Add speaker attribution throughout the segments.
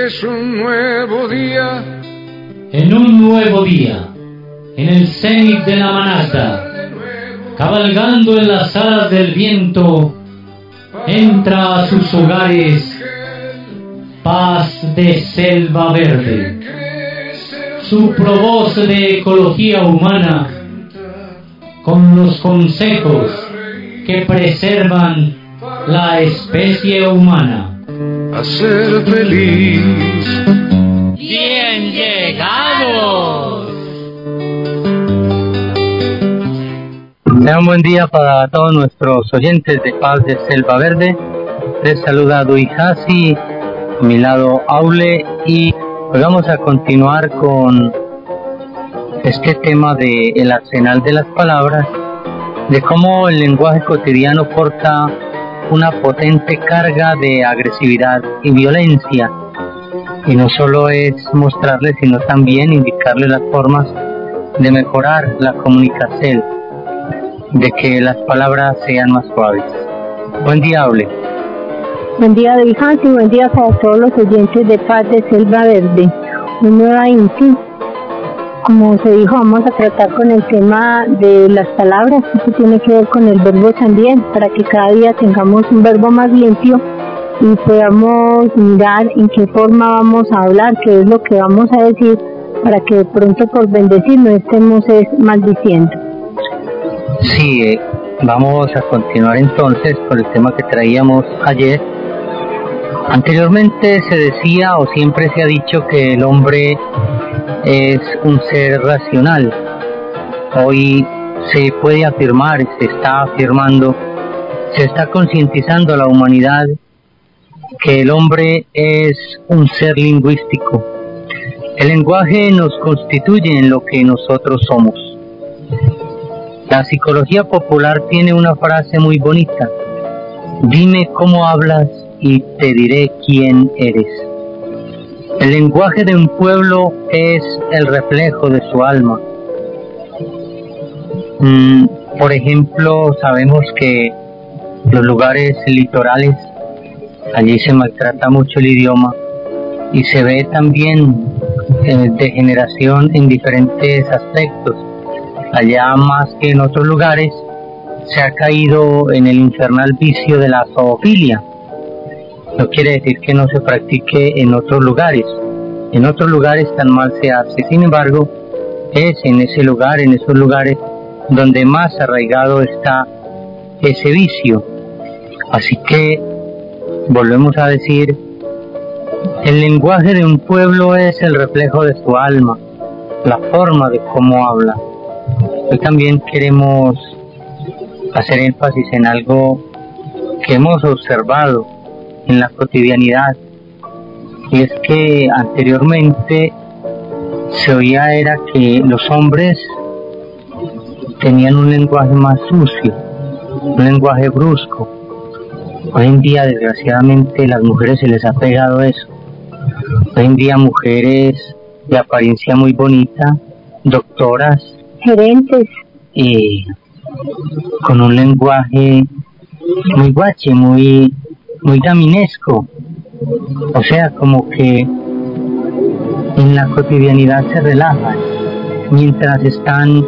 Speaker 1: Es un nuevo día.
Speaker 2: En un nuevo día, en el cenit de la manata, cabalgando en las alas del viento, entra a sus hogares Paz de Selva Verde. Su provoz de ecología humana, con los consejos que preservan la especie humana.
Speaker 1: A ser feliz.
Speaker 2: ¡Bien llegados!
Speaker 3: Sea un buen día para todos nuestros oyentes de Paz de Selva Verde. Les saluda Duy Hasi, a mi lado Aule, y hoy vamos a continuar con este tema de el arsenal de las palabras, de cómo el lenguaje cotidiano porta una potente carga de agresividad y violencia, y no solo es mostrarles, sino también indicarles las formas de mejorar la comunicación, de que las palabras sean más suaves. Buen día, Aule.
Speaker 4: Buen día, Hijas, y buen día para todos los oyentes de Paz de Selva Verde. Un nuevo INTI. Como se dijo, vamos a tratar con el tema de las palabras. Esto tiene que ver con el verbo también, para que cada día tengamos un verbo más limpio y podamos mirar en qué forma vamos a hablar, qué es lo que vamos a decir, para que de pronto por bendecir no estemos maldiciendo.
Speaker 3: Sí, vamos a continuar entonces con el tema que traíamos ayer. Anteriormente se decía, o siempre se ha dicho, que el hombre es un ser racional. Hoy se puede afirmar, se está afirmando, se está concientizando a la humanidad que el hombre es un ser lingüístico. El lenguaje nos constituye en lo que nosotros somos. La psicología popular tiene una frase muy bonita: dime cómo hablas y te diré quién eres. El lenguaje de un pueblo es el reflejo de su alma. Por ejemplo, sabemos que los lugares litorales, allí se maltrata mucho el idioma y se ve también degeneración en diferentes aspectos. Allá más que en otros lugares se ha caído en el infernal vicio de la zoofilia. No quiere decir que no se practique en otros lugares. En otros lugares tan mal se hace. Sin embargo, es en ese lugar, en esos lugares, donde más arraigado está ese vicio. Así que, volvemos a decir, el lenguaje de un pueblo es el reflejo de su alma, la forma de cómo habla. Hoy también queremos hacer énfasis en algo que hemos observado en la cotidianidad, y es que anteriormente se oía era que los hombres tenían un lenguaje más sucio, un lenguaje brusco. Hoy en día, desgraciadamente, a las mujeres se les ha pegado eso. Hoy en día, mujeres de apariencia muy bonita, doctoras,
Speaker 4: gerentes,
Speaker 3: y con un lenguaje muy guache, muy gaminesco. O sea, como que en la cotidianidad se relajan, mientras están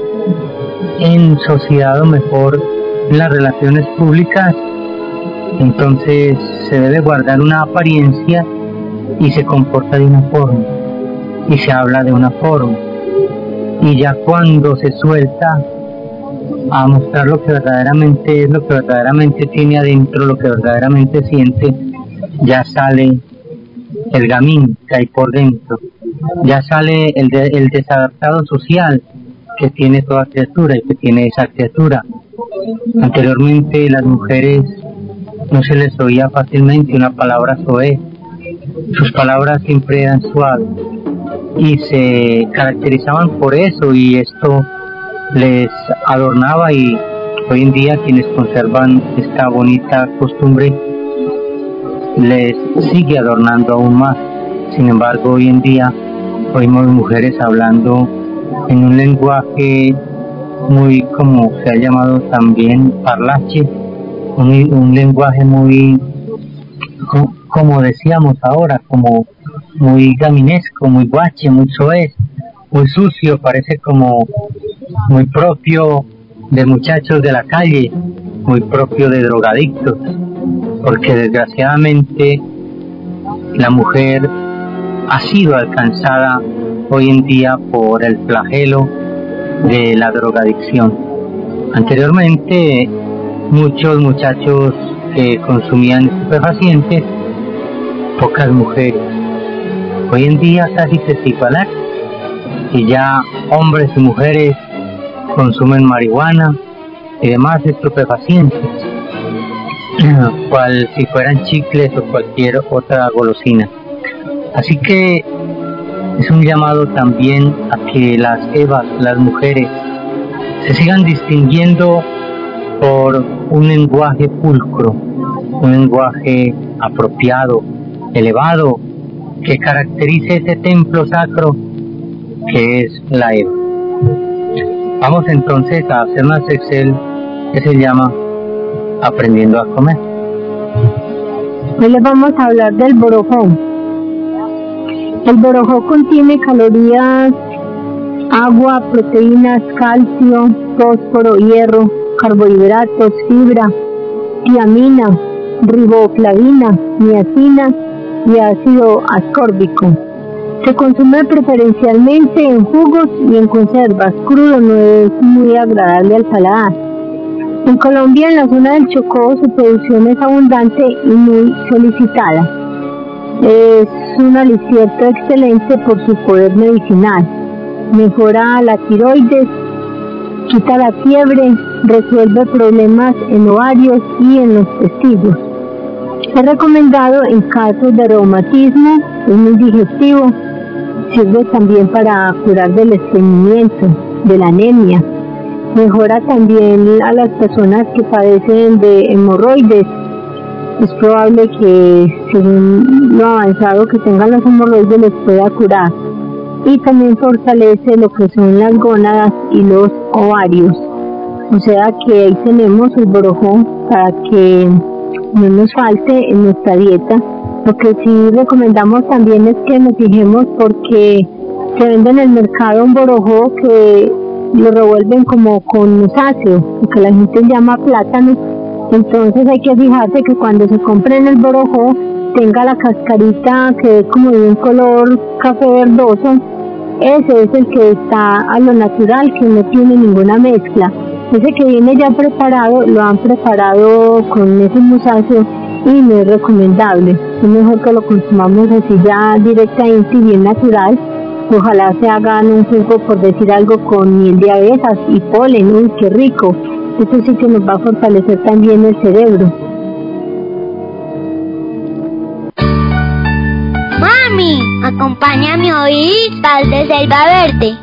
Speaker 3: en sociedad, o mejor en las relaciones públicas. Entonces se debe guardar una apariencia y se comporta de una forma y se habla de una forma, y ya cuando se suelta a mostrar lo que verdaderamente es, lo que verdaderamente tiene adentro, lo que verdaderamente siente, ya sale el gamín que hay por dentro, ya sale el desadaptado social que tiene toda criatura y que tiene esa criatura. Anteriormente las mujeres no se les oía fácilmente una palabra soez, sus palabras siempre eran suaves y se caracterizaban por eso, y esto les adornaba, y hoy en día quienes conservan esta bonita costumbre les sigue adornando aún más. Sin embargo, hoy en día oímos mujeres hablando en un lenguaje muy, como se ha llamado también, parlache, un lenguaje muy, como decíamos ahora, como muy gaminesco, muy guache, muy soez, muy sucio, parece como muy propio de muchachos de la calle, muy propio de drogadictos, porque desgraciadamente la mujer ha sido alcanzada hoy en día por el flagelo de la drogadicción. Anteriormente, muchos muchachos que consumían estupefacientes, pocas mujeres. Hoy en día casi se igualar y ya hombres y mujeres consumen marihuana y demás estupefacientes, cual si fueran chicles o cualquier otra golosina. Así que es un llamado también a que las evas, las mujeres, se sigan distinguiendo por un lenguaje pulcro, un lenguaje apropiado, elevado, que caracterice ese templo sacro que es la Eva. Vamos entonces a hacer una Excel que se llama Aprendiendo a Comer.
Speaker 4: Hoy les vamos a hablar del borojó. El borojó contiene calorías, agua, proteínas, calcio, fósforo, hierro, carbohidratos, fibra, tiamina, riboflavina, niacina y ácido ascórbico. Se consume preferencialmente en jugos y en conservas. Crudo no es muy agradable al paladar. En Colombia, en la zona del Chocó, su producción es abundante y muy solicitada. Es un alicierto excelente por su poder medicinal. Mejora la tiroides, quita la fiebre, resuelve problemas en ovarios y en los testículos. Es recomendado en casos de reumatismo, es muy digestivo, sirve también para curar del estreñimiento, de la anemia. Mejora también a las personas que padecen de hemorroides. Es probable que, según lo avanzado que tengan los hemorroides, les pueda curar. Y también fortalece lo que son las gónadas y los ovarios. O sea que ahí tenemos el borojó para que no nos falte en nuestra dieta. Lo que sí recomendamos también es que nos fijemos porque se vende en el mercado un borojó que lo revuelven como con musáceo, lo que la gente llama plátano. Entonces hay que fijarse que cuando se compren el borojó tenga la cascarita que es como de un color café verdoso. Ese es el que está a lo natural, que no tiene ninguna mezcla. Ese que viene ya preparado, lo han preparado con ese musáceo y no es recomendable. Es mejor que lo consumamos así ya directamente y bien natural. Ojalá se hagan un jugo, por decir algo, con miel de abejas y polen. Uy, qué rico. Eso sí que nos va a fortalecer también el cerebro.
Speaker 5: Mami, acompáñame a oír Paz de Selva Verde.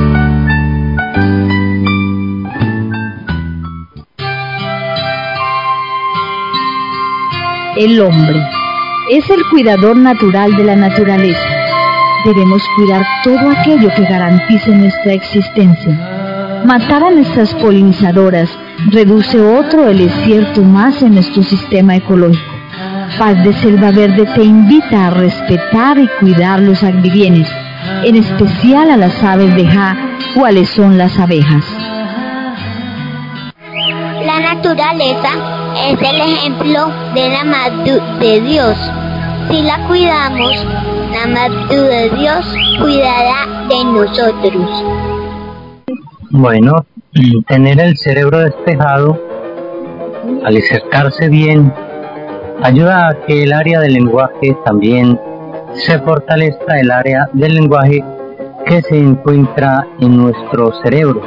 Speaker 6: El hombre es el cuidador natural de la naturaleza. Debemos cuidar todo aquello que garantice nuestra existencia. Matar a nuestras polinizadoras reduce otro desierto más en nuestro sistema ecológico. Paz de Selva Verde te invita a respetar y cuidar los agribienes, en especial a las aves de Ja, cuáles son las abejas.
Speaker 5: La naturaleza es el ejemplo de la madre de Dios. Si la cuidamos, la madre de Dios cuidará de nosotros.
Speaker 3: Bueno, tener el cerebro despejado, alicercarse bien, ayuda a que el área del lenguaje también se fortalezca, el área del lenguaje que se encuentra en nuestro cerebro.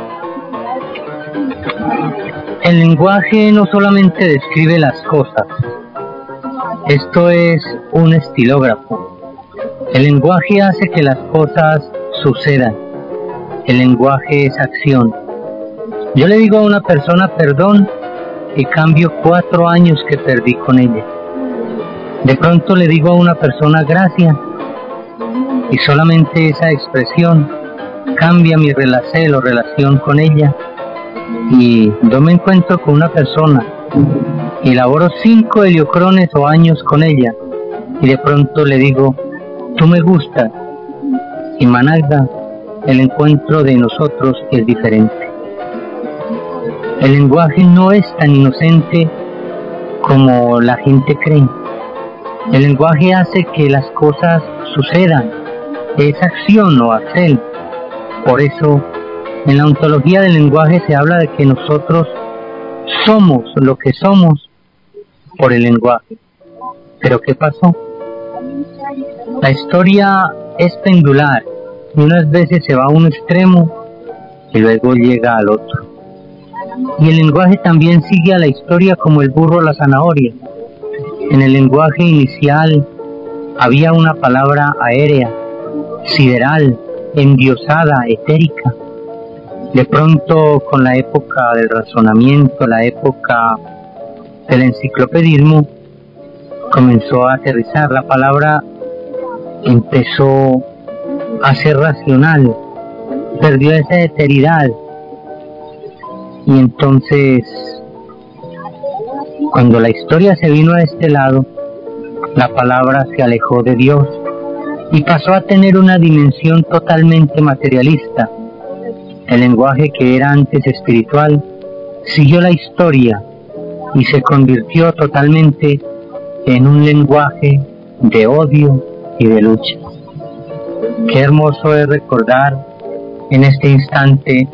Speaker 3: El lenguaje no solamente describe las cosas, esto es un estilógrafo. El lenguaje hace que las cosas sucedan. El lenguaje es acción. Yo le digo a una persona perdón y cambio 4 años que perdí con ella. De pronto le digo a una persona gracias y solamente esa expresión cambia mi relación con ella. Y yo me encuentro con una persona y laboro 5 heliocrones o años con ella y de pronto le digo tú me gustas. En Managda, el encuentro de nosotros es diferente. El lenguaje no es tan inocente como la gente cree. El lenguaje hace que las cosas sucedan, es acción o hacer. Por eso, en la ontología del lenguaje se habla de que nosotros somos lo que somos por el lenguaje. ¿Pero qué pasó? La historia es pendular y unas veces se va a un extremo y luego llega al otro. Y el lenguaje también sigue a la historia como el burro a la zanahoria. En el lenguaje inicial había una palabra aérea, sideral, endiosada, etérica. De pronto, con la época del razonamiento, la época del enciclopedismo, comenzó a aterrizar. La palabra empezó a ser racional, perdió esa eteridad. Y entonces, cuando la historia se vino a este lado, la palabra se alejó de Dios y pasó a tener una dimensión totalmente materialista. El lenguaje que era antes espiritual siguió la historia y se convirtió totalmente en un lenguaje de odio y de lucha. Qué hermoso es recordar en este instante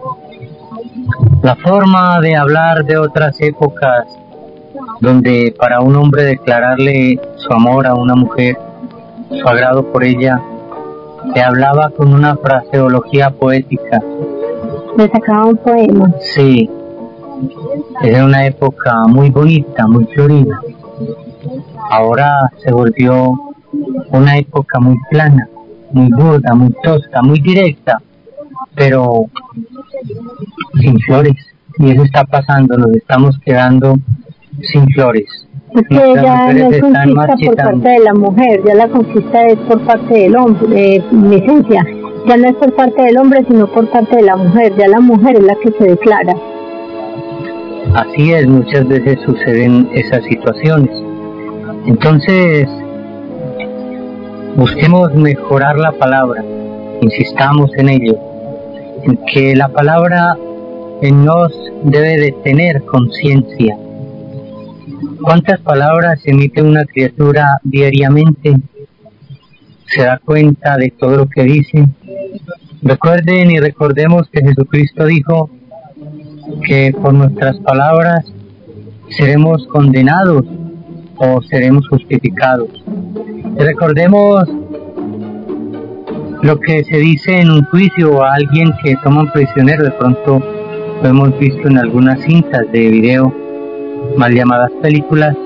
Speaker 3: la forma de hablar de otras épocas, donde para un hombre declararle su amor a una mujer, su agrado por ella, le hablaba con una fraseología poética.
Speaker 4: Le sacaba un poema.
Speaker 3: Sí, era una época muy bonita, muy florida. Ahora se volvió una época muy plana, muy burda, muy tosca, muy directa, pero sin flores. Y eso está pasando, nos estamos quedando sin flores.
Speaker 4: Es que ya no es conquista por parte de la mujer, ya la conquista es por parte del hombre, mi esencia. Ya no es por parte del hombre, sino por parte de la mujer. Ya la mujer es la que se declara.
Speaker 3: Así es, muchas veces suceden esas situaciones. Entonces, busquemos mejorar la palabra, insistamos en ello, en que la palabra en nos debe de tener conciencia. ¿Cuántas palabras emite una criatura diariamente? ¿Se da cuenta de todo lo que dice? Recuerden y recordemos que Jesucristo dijo que por nuestras palabras seremos condenados o seremos justificados. Y recordemos lo que se dice en un juicio a alguien que toman prisionero. De pronto lo hemos visto en algunas cintas de video, mal llamadas películas.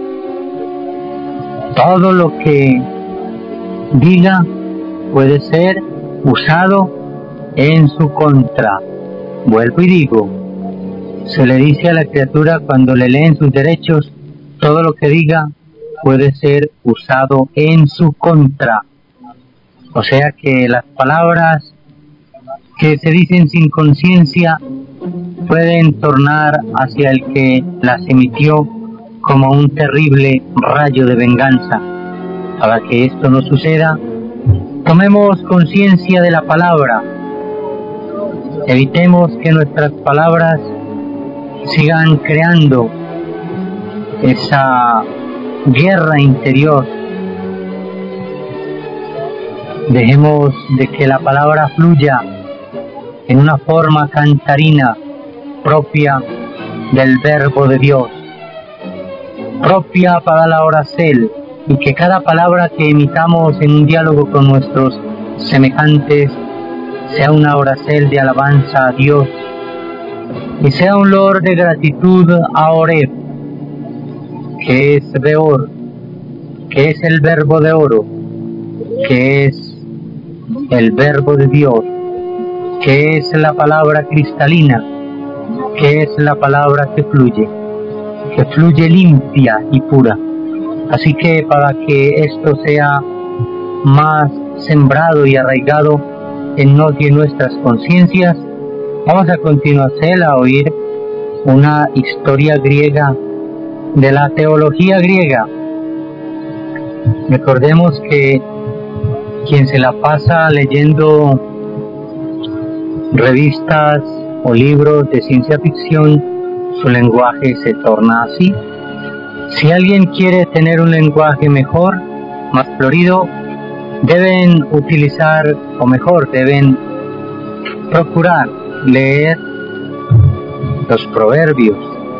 Speaker 3: Todo lo que diga puede ser usado en su contra. Vuelvo y digo, se le dice a la criatura cuando le leen sus derechos, todo lo que diga puede ser usado en su contra. O sea que las palabras que se dicen sin conciencia pueden tornar hacia el que las emitió como un terrible rayo de venganza. Para que esto no suceda, tomemos conciencia de la palabra. Evitemos que nuestras palabras sigan creando esa guerra interior. Dejemos de que la palabra fluya en una forma cantarina propia del verbo de Dios, propia para la oracel, y que cada palabra que emitamos en un diálogo con nuestros semejantes sea una oracel de alabanza a Dios y sea un olor de gratitud a Oreb, que es Beor, que es el verbo de oro, que es el verbo de Dios, que es la palabra cristalina, que es la palabra que fluye limpia y pura. Así que para que esto sea más sembrado y arraigado en nos y en nuestras conciencias, vamos a continuación a oír una historia griega de la teología griega. Recordemos que quien se la pasa leyendo revistas o libros de ciencia ficción, su lenguaje se torna así. Si alguien quiere tener un lenguaje mejor, más florido, deben utilizar, o mejor, deben procurar leer los proverbios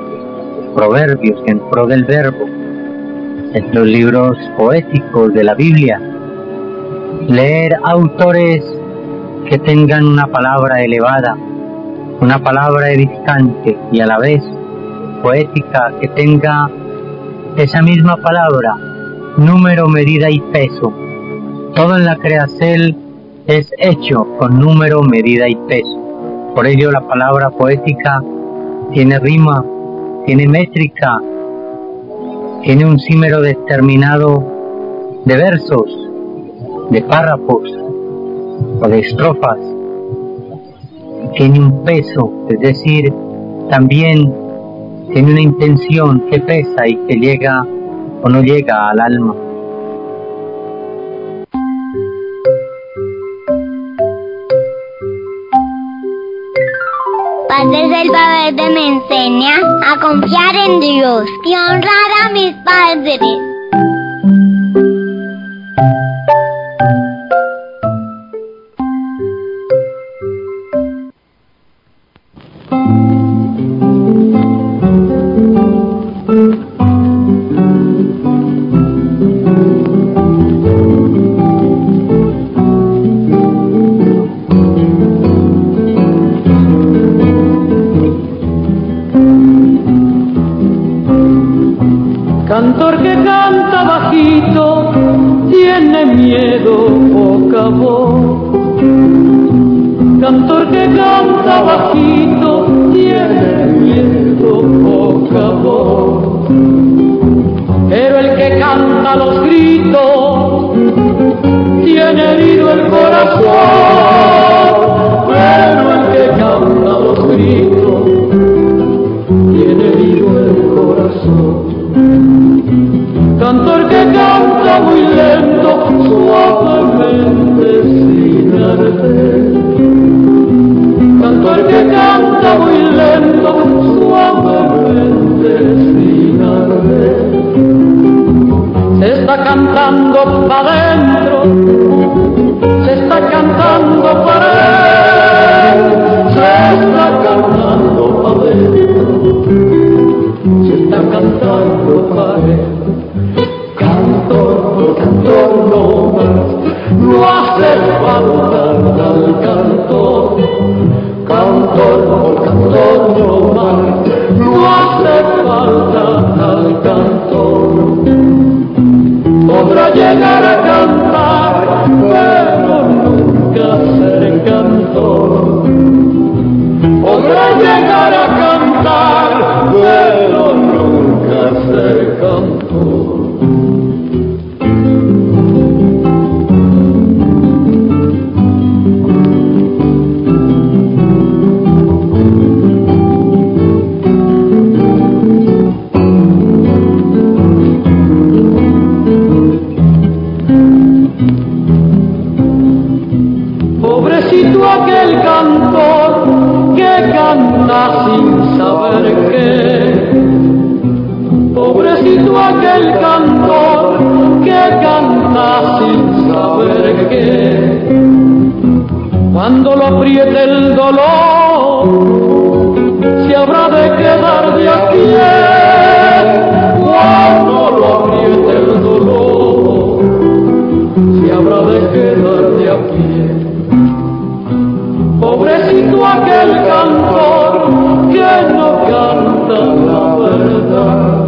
Speaker 3: en pro del verbo, en los libros poéticos de la Biblia, leer autores que tengan una palabra elevada, una palabra edificante y a la vez poética, que tenga esa misma palabra, número, medida y peso. Todo en la creación es hecho con número, medida y peso. Por ello la palabra poética tiene rima, tiene métrica, tiene un símero determinado de versos, de párrafos o de estrofas. Tiene un peso, es decir, también tiene una intención que pesa y que llega o no llega al alma.
Speaker 5: Padre Selva Verde me enseña a confiar en Dios y honrar a mis padres.
Speaker 7: Cantor que canta bajito, tiene miedo, poca voz. Cantor que canta bajito, tiene miedo, poca voz. Pero el que canta los gritos, tiene herido el corazón. Pero el que canta los gritos, tiene herido el corazón. Cantor que canta muy lento, suavemente sin arder. Cantor que canta muy lento, suavemente sin arder. Se está cantando para adentro, se está cantando para él, se está cantando para adentro, se está cantando para él. Cantor no más, no hace falta al cantor. Cantor no más, no hace falta al cantor. Podrá llegar a cantar, pero nunca ser cantor. Podrá llegar a cantar, pero nunca ser cantor. Aquel cantor que canta sin saber qué. Pobrecito aquel cantor que canta sin saber qué. Cuando lo apriete el dolor, se habrá de quedar de a pie. Cuando lo apriete el dolor, se habrá de quedar de a pie. Pobrecito aquel cantor que no canta la verdad.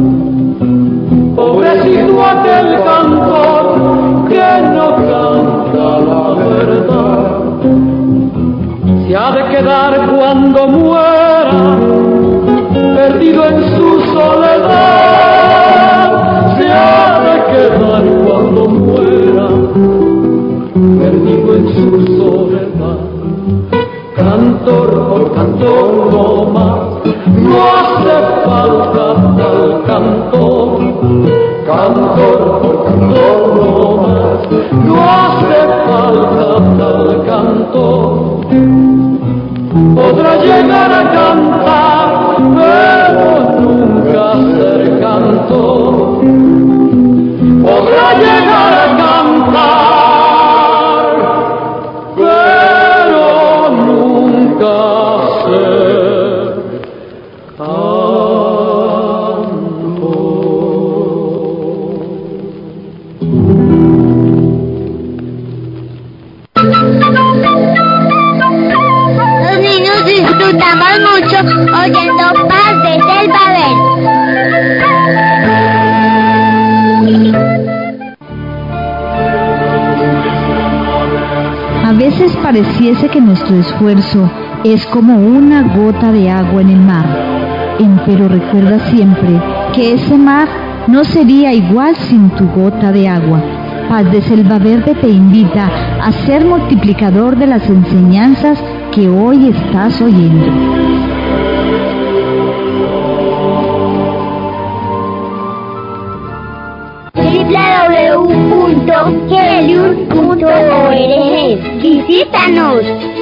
Speaker 7: Pobrecito aquel cantor que no canta la verdad. Se ha de quedar cuando muera, perdido en su soledad. Se ha de quedar cuando muera, perdido en su soledad. Cantor por cantor no más, no hace falta tal cantor. Cantor por cantor no más, no hace
Speaker 5: oyendo Paz de Selva Verde.
Speaker 6: A veces pareciese que nuestro esfuerzo es como una gota de agua en el mar, pero recuerda siempre que ese mar no sería igual sin tu gota de agua. Paz de Selva Verde te invita a ser multiplicador de las enseñanzas que hoy estás oyendo.
Speaker 5: www.kelium.org. Visítanos.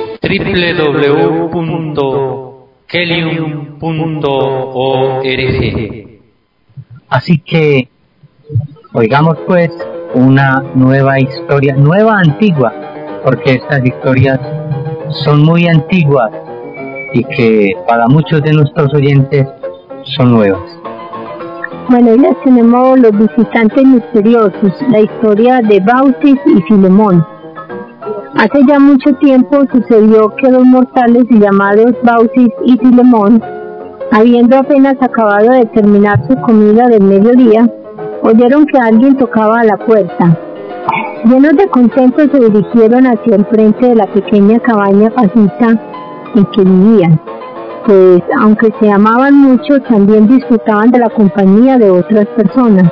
Speaker 2: www.kelium.org.
Speaker 3: Así que oigamos pues una nueva historia, nueva antigua, porque estas historias son muy antiguas y que para muchos de nuestros oyentes son nuevas.
Speaker 4: Bueno, hoy les tenemos los visitantes misteriosos, la historia de Baucis y Filemón. Hace ya mucho tiempo sucedió que dos mortales llamados Baucis y Filemón, habiendo apenas acabado de terminar su comida del mediodía, oyeron que alguien tocaba a la puerta. Llenos de contento se dirigieron hacia el frente de la pequeña cabaña pacita en que vivían, pues aunque se amaban mucho, también disfrutaban de la compañía de otras personas.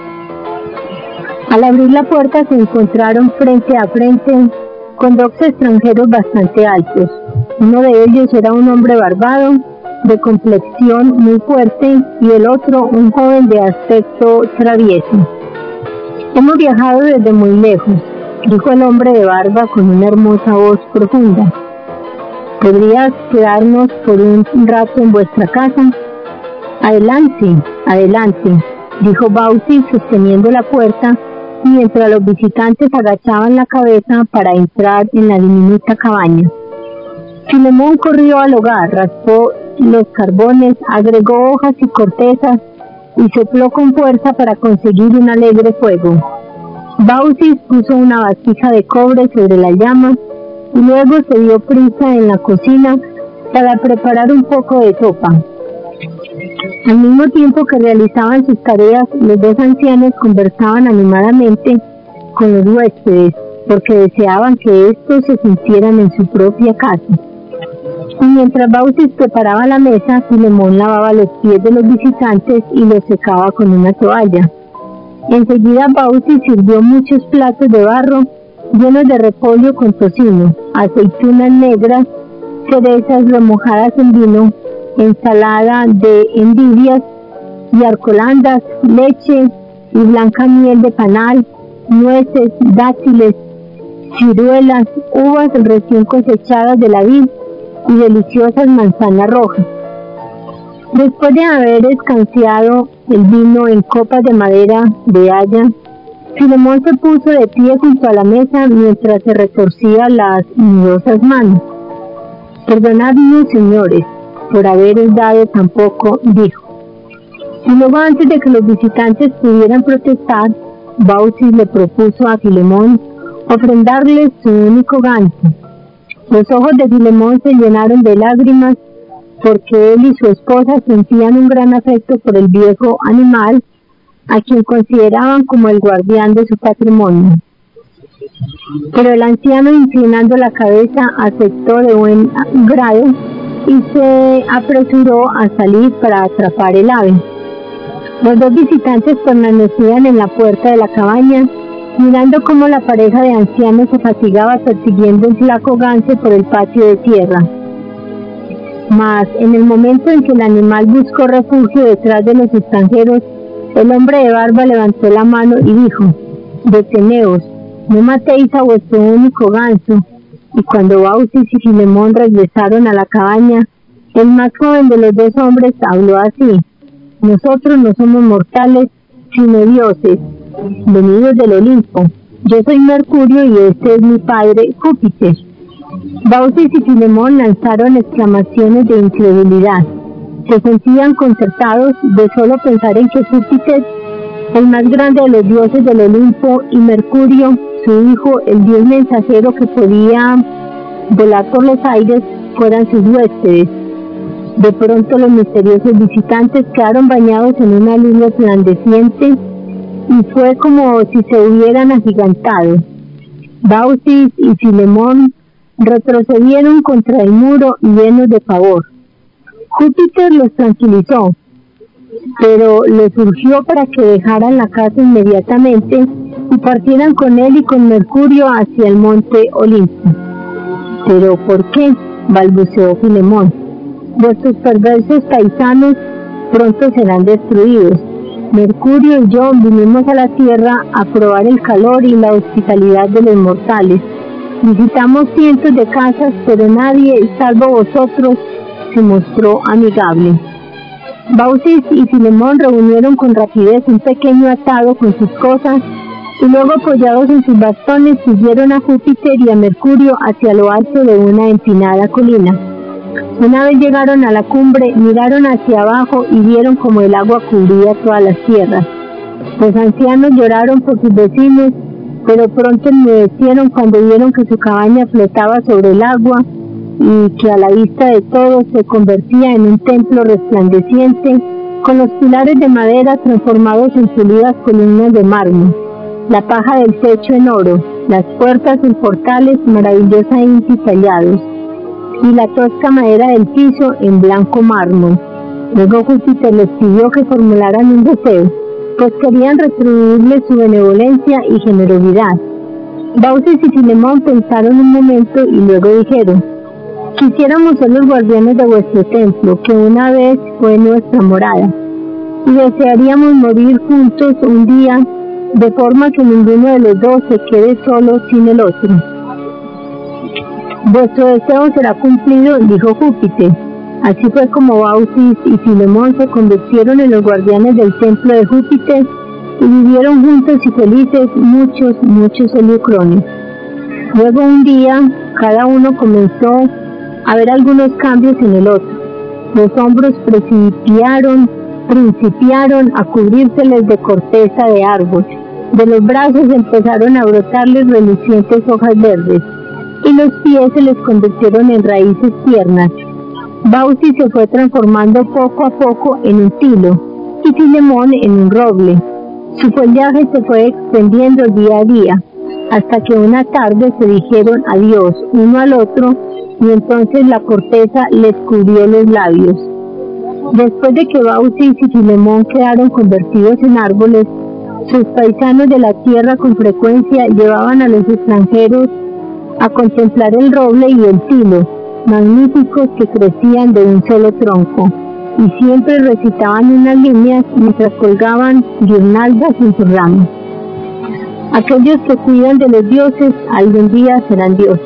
Speaker 4: Al abrir la puerta se encontraron frente a frente con dos extranjeros bastante altos. Uno de ellos era un hombre barbado, de complexión muy fuerte, y el otro un joven de aspecto travieso. Hemos viajado desde muy lejos, dijo el hombre de barba con una hermosa voz profunda. ¿Podrías quedarnos por un rato en vuestra casa? Adelante, adelante, dijo Baucis sosteniendo la puerta, mientras los visitantes agachaban la cabeza para entrar en la diminuta cabaña. Filemón corrió al hogar, raspó los carbones, agregó hojas y cortezas y sopló con fuerza para conseguir un alegre fuego. Baucis puso una vasija de cobre sobre la llama y luego se dio prisa en la cocina para preparar un poco de sopa. Al mismo tiempo que realizaban sus tareas, los dos ancianos conversaban animadamente con los huéspedes, porque deseaban que estos se sintieran en su propia casa. Y mientras Baucis preparaba la mesa, Filemón lavaba los pies de los visitantes y los secaba con una toalla. Enseguida Baucis sirvió muchos platos de barro llenos de repollo con tocino, aceitunas negras, cerezas remojadas en vino, ensalada de endivias y arcolandas, leche y blanca miel de panal, nueces, dátiles, ciruelas, uvas recién cosechadas de la vid y deliciosas manzanas rojas. Después de haber escanciado el vino en copas de madera de haya, Filemón se puso de pie junto a la mesa mientras se retorcía las nudosas manos. Perdonadme, señores, por haberos dado tan poco, dijo. Y luego, antes de que los visitantes pudieran protestar, Baucis le propuso a Filemón ofrendarle su único ganso. Los ojos de Filemón se llenaron de lágrimas porque él y su esposa sentían un gran afecto por el viejo animal, a quien consideraban como el guardián de su patrimonio. Pero el anciano, inclinando la cabeza, aceptó de buen grado y se apresuró a salir para atrapar el ave. Los dos visitantes permanecían en la puerta de la cabaña, mirando cómo la pareja de ancianos se fatigaba persiguiendo un flaco ganso por el patio de tierra. Mas, en el momento en que el animal buscó refugio detrás de los extranjeros, el hombre de barba levantó la mano y dijo: «Deteneos, no matéis a vuestro único ganso». Y cuando Baucis y Filemón regresaron a la cabaña, el más joven de los dos hombres habló así: «Nosotros no somos mortales, sino dioses, venidos del Olimpo. Yo soy Mercurio y este es mi padre, Júpiter». Baucis y Filemón lanzaron exclamaciones de incredulidad. Se sentían concertados de solo pensar en que Júpiter, el más grande de los dioses del Olimpo, y Mercurio, su hijo, el dios mensajero que podía volar por los aires, fueran sus huéspedes. De pronto los misteriosos visitantes quedaron bañados en una luz resplandeciente y fue como si se hubieran agigantado. Baucis y Filemón retrocedieron contra el muro llenos de pavor. Júpiter los tranquilizó, pero les urgió para que dejaran la casa inmediatamente y partieran con él y con Mercurio hacia el monte Olimpo. ¿Pero por qué?, balbuceó Filemón. Vuestros perversos paisanos pronto serán destruidos. Mercurio y yo vinimos a la tierra a probar el calor y la hospitalidad de los mortales. Visitamos cientos de casas, pero nadie, salvo vosotros, se mostró amigable. Baucis y Filemón reunieron con rapidez un pequeño atado con sus cosas y luego, apoyados en sus bastones, siguieron a Júpiter y a Mercurio hacia lo alto de una empinada colina. Una vez llegaron a la cumbre, miraron hacia abajo y vieron como el agua cubría todas las tierras. Los ancianos lloraron por sus vecinos, pero pronto enmudecieron cuando vieron que su cabaña flotaba sobre el agua y que a la vista de todos se convertía en un templo resplandeciente, con los pilares de madera transformados en pulidas columnas de mármol, la paja del techo en oro, las puertas y portales maravillosamente tallados, y la tosca madera del piso en blanco mármol. Luego Júpiter les pidió que formularan un deseo, pues querían retribuirle su benevolencia y generosidad. Baucis y Filemón pensaron un momento y luego dijeron: quisiéramos ser los guardianes de vuestro templo, que una vez fue nuestra morada, y desearíamos morir juntos un día, de forma que ninguno de los dos se quede solo sin el otro. Vuestro deseo será cumplido, dijo Júpiter. Así fue como Baucis y Filemón se convirtieron en los guardianes del templo de Júpiter y vivieron juntos y felices muchos heliocrones. Luego un día, cada uno comenzó a ver algunos cambios en el otro. Los hombros principiaron a cubrírseles de corteza de árbol. De los brazos empezaron a brotarles relucientes hojas verdes, y los pies se les convirtieron en raíces tiernas. Baucis se fue transformando poco a poco en un tilo, y Filemón en un roble. Su follaje se fue extendiendo día a día, hasta que una tarde se dijeron adiós uno al otro, y entonces la corteza les cubrió los labios. Después de que Baucis y Filemón quedaron convertidos en árboles, sus paisanos de la tierra con frecuencia llevaban a los extranjeros a contemplar el roble y el tilo, magníficos que crecían de un solo tronco, y siempre recitaban unas líneas mientras colgaban guirnaldas en sus ramas. Aquellos que cuidan de los dioses algún día serán dioses.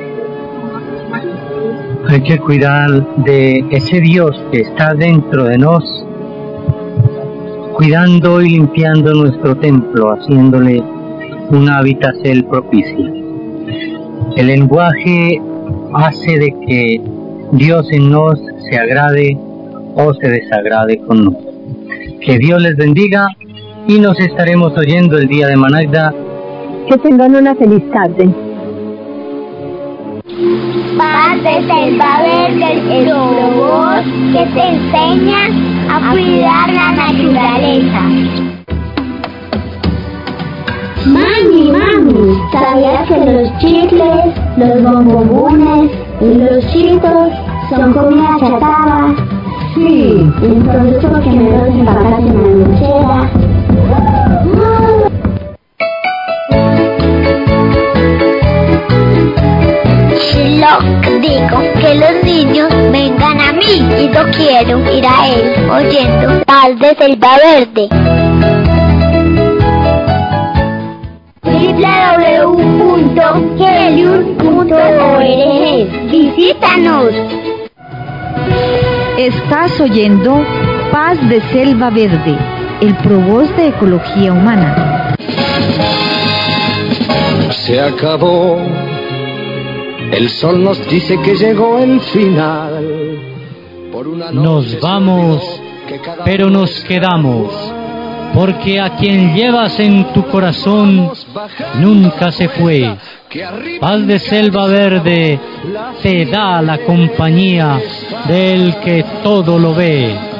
Speaker 3: Hay que cuidar de ese Dios que está dentro de nos, cuidando y limpiando nuestro templo, haciéndole una habitación propicia. El lenguaje hace de que Dios en nos se agrade o se desagrade con nos. Que Dios les bendiga y nos estaremos oyendo el día de Managda.
Speaker 4: Que tengan una feliz tarde.
Speaker 5: Paz de Selva Verde, el robot que te enseña a cuidar la naturaleza. Mami, ¿sabías que los chicles, los bombones y los chitos son comida chatarra? Sí, entonces ¿por qué no los empacas en la lonchera? Digo que los niños vengan a mí y yo quiero ir a él oyendo Paz de Selva Verde. www.helium.org. Visítanos.
Speaker 6: Estás oyendo Paz de Selva Verde, el Provost de Ecología Humana.
Speaker 1: Se acabó. El sol nos dice que llegó el final. Por una
Speaker 2: Nos vamos, pero nos quedamos. porque a quien llevas en tu corazón nunca se fue. Paz de selva verde te da la compañía del que todo lo ve.